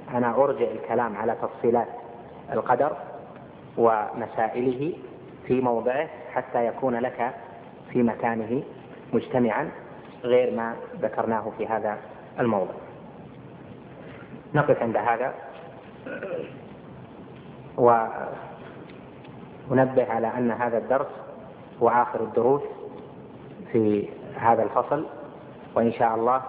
أنا أرجع الكلام على تفصيلات القدر ومسائله في موضعه حتى يكون لك في مكانه مجتمعا غير ما ذكرناه في هذا الموضع. نقف عند هذا وننبه على أن هذا الدرس هو آخر الدروس في هذا الفصل، وإن شاء الله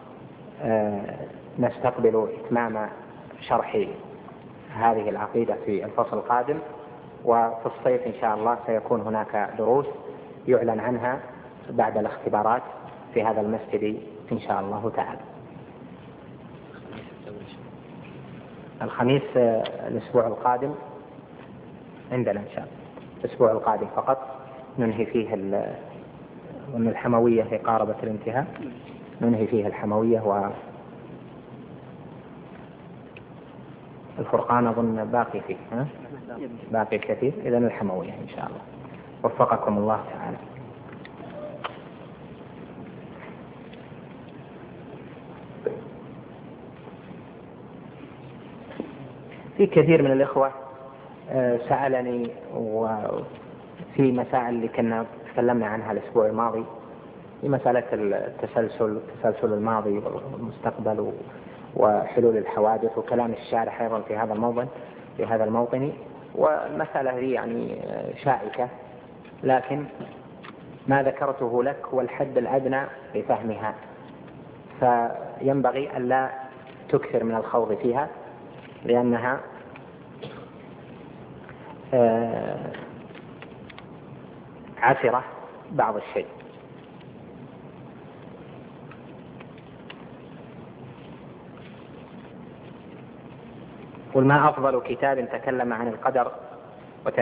نستقبل إتمام شرح هذه العقيدة في الفصل القادم، وفي الصيف إن شاء الله سيكون هناك دروس يعلن عنها بعد الاختبارات في هذا المسجد إن شاء الله تعالى. الخميس الأسبوع القادم عندنا إن شاء الله، الأسبوع القادم فقط ننهي فيه وأن الحموية هي قاربة الانتهاء، ننهي فيه الحموية، والفرقان أظن باقي فيه باقي كثير، إذن الحموية إن شاء الله. وفقكم الله تعالى. في كثير من الإخوة سألني وفي مسائل اللي كنا تكلمنا عنها الأسبوع الماضي، في مسألة التسلسل الماضي والمستقبل وحلول الحوادث وكلام الشارح أيضا في هذا الموطن، والمسألة هي يعني شائكة، لكن ما ذكرته لك هو الحد الأدنى لفهمها، فينبغي ألا تكثر من الخوض فيها لأنها عسرة بعض الشيء. قل ما أفضل كتاب تكلم عن القدر